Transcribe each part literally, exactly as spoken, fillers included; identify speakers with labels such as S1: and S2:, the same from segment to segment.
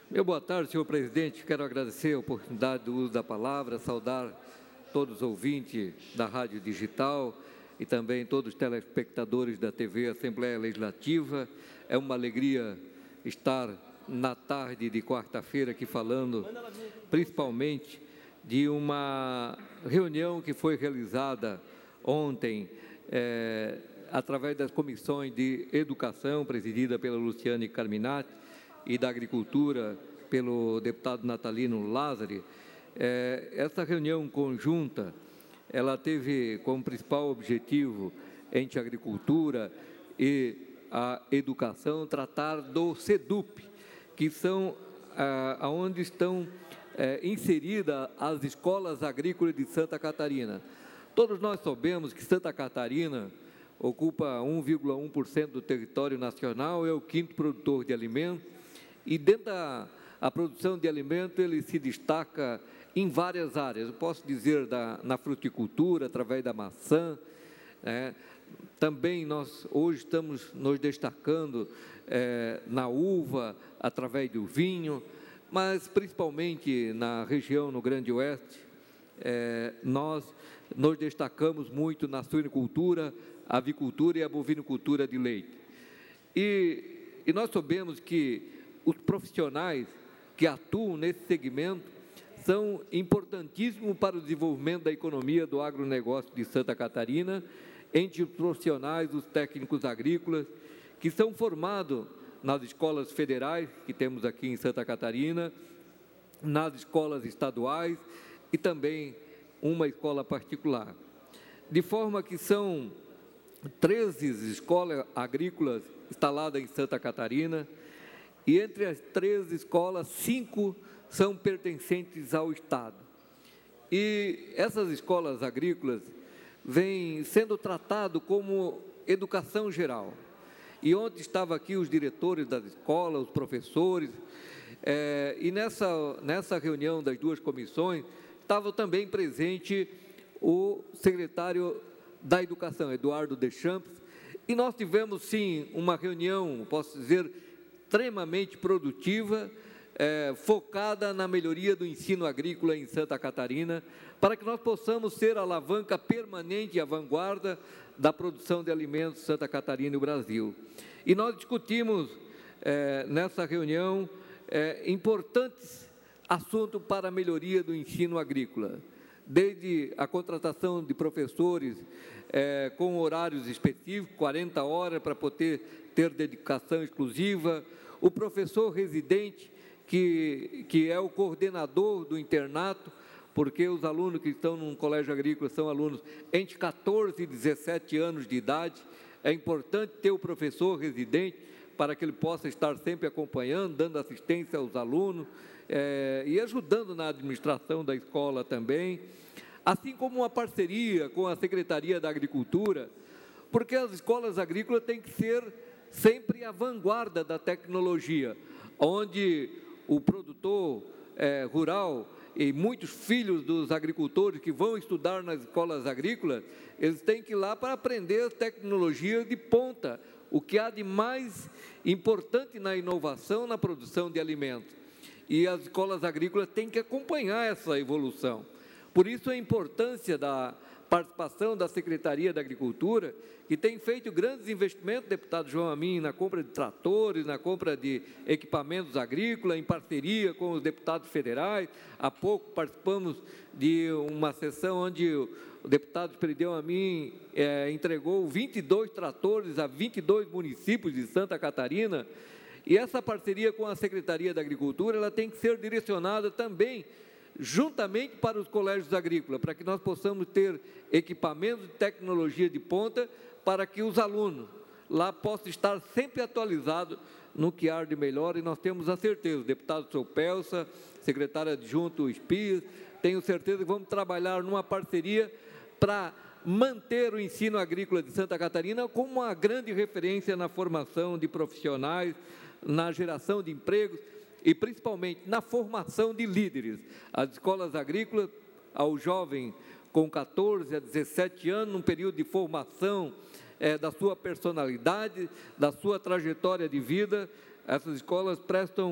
S1: Meu boa tarde, senhor presidente. Quero agradecer a oportunidade do uso da palavra, saudar todos os ouvintes da Rádio Digital e também todos os telespectadores da T V Assembleia Legislativa. É uma alegria estar na tarde de quarta-feira aqui falando, principalmente, de uma reunião que foi realizada ontem, é, através das comissões de Educação, presidida pela Luciane Carminati, e da Agricultura, pelo deputado Natalino Lázari. É, essa reunião conjunta, ela teve como principal objetivo, entre a Agricultura e a Educação, tratar do SEDUP, que são ah, onde estão é, inseridas as escolas agrícolas de Santa Catarina. Todos nós sabemos que Santa Catarina ocupa um vírgula um por cento do território nacional, é o quinto produtor de alimentos, e dentro da a produção de alimento ele se destaca em várias áreas. Eu posso dizer da, na fruticultura, através da maçã, é, também nós hoje estamos nos destacando é, na uva, através do vinho, mas principalmente na região, no Grande Oeste, é, nós nos destacamos muito na suinocultura, avicultura e a bovinocultura de leite. E, e nós sabemos que os profissionais que atuam nesse segmento são importantíssimos para o desenvolvimento da economia do agronegócio de Santa Catarina, entre os profissionais, os técnicos agrícolas, que são formados nas escolas federais, que temos aqui em Santa Catarina, nas escolas estaduais e também uma escola particular. De forma que são treze escolas agrícolas instaladas em Santa Catarina, e entre as treze escolas, cinco são pertencentes ao Estado. E essas escolas agrícolas vêm sendo tratadas como educação geral. E ontem estavam aqui os diretores das escolas, os professores, é, e nessa, nessa reunião das duas comissões, estava também presente o secretário da Educação, Eduardo Deschamps, e nós tivemos, sim, uma reunião, posso dizer, extremamente produtiva, é, focada na melhoria do ensino agrícola em Santa Catarina, para que nós possamos ser a alavanca permanente e a vanguarda da produção de alimentos em Santa Catarina e o Brasil. E nós discutimos é, nessa reunião é, importantes assuntos para a melhoria do ensino agrícola, desde a contratação de professores é, com horários específicos, quarenta horas, para poder ter dedicação exclusiva, o professor residente, que, que é o coordenador do internato, porque os alunos que estão num colégio agrícola são alunos entre catorze e dezessete anos de idade. É importante ter o professor residente para que ele possa estar sempre acompanhando, dando assistência aos alunos é, e ajudando na administração da escola também, assim como uma parceria com a Secretaria da Agricultura, porque as escolas agrícolas têm que ser sempre a vanguarda da tecnologia, onde o produtor é, rural e muitos filhos dos agricultores que vão estudar nas escolas agrícolas, eles têm que ir lá para aprender tecnologia de ponta, o que há de mais importante na inovação, na produção de alimentos. E as escolas agrícolas têm que acompanhar essa evolução. Por isso a importância da participação da Secretaria da Agricultura, que tem feito grandes investimentos, deputado João Amin, na compra de tratores, na compra de equipamentos agrícolas, em parceria com os deputados federais. Há pouco participamos de uma sessão onde o deputado Esperidião Amin é, entregou vinte e dois tratores a vinte e dois municípios de Santa Catarina, e essa parceria com a Secretaria da Agricultura, ela tem que ser direcionada também juntamente para os colégios agrícolas, para que nós possamos ter equipamentos de tecnologia de ponta, para que os alunos lá possam estar sempre atualizados no que há de melhor, e nós temos a certeza, o deputado Sopelsa, secretário adjunto Espias, tenho certeza que vamos trabalhar numa parceria para manter o ensino agrícola de Santa Catarina como uma grande referência na formação de profissionais, na geração de empregos, e principalmente na formação de líderes. As escolas agrícolas, ao jovem com catorze a dezessete anos, num período de formação é, da sua personalidade, da sua trajetória de vida, essas escolas prestam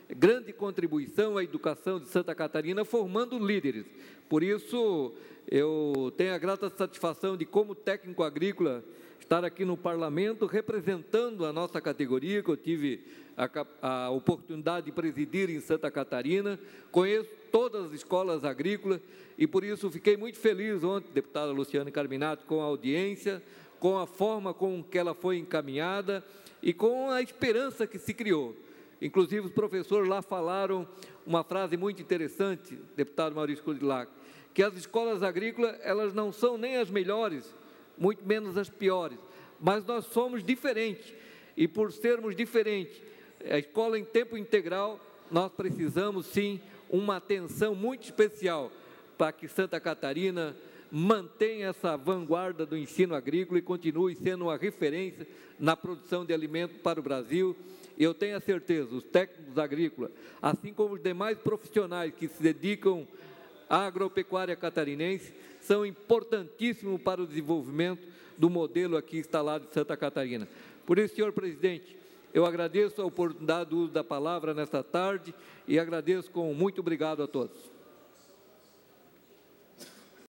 S1: grande contribuição à educação de Santa Catarina, formando líderes. Por isso, eu tenho a grata satisfação de, como técnico agrícola, estar aqui no Parlamento representando a nossa categoria, que eu tive a, a oportunidade de presidir em Santa Catarina. Conheço todas as escolas agrícolas e, por isso, fiquei muito feliz ontem, deputada Luciane Carminato, com a audiência, com a forma com que ela foi encaminhada e com a esperança que se criou. Inclusive, os professores lá falaram uma frase muito interessante, deputado Maurício Coudilac, que as escolas agrícolas, elas não são nem as melhores, muito menos as piores, mas nós somos diferentes, e por sermos diferentes, a escola em tempo integral, nós precisamos, sim, uma atenção muito especial para que Santa Catarina mantenha essa vanguarda do ensino agrícola e continue sendo uma referência na produção de alimentos para o Brasil. Eu tenho a certeza, os técnicos agrícolas, assim como os demais profissionais que se dedicam à agropecuária catarinense, são importantíssimos para o desenvolvimento do modelo aqui instalado em Santa Catarina. Por isso, senhor presidente, eu agradeço a oportunidade do uso da palavra nesta tarde e agradeço com muito obrigado a todos.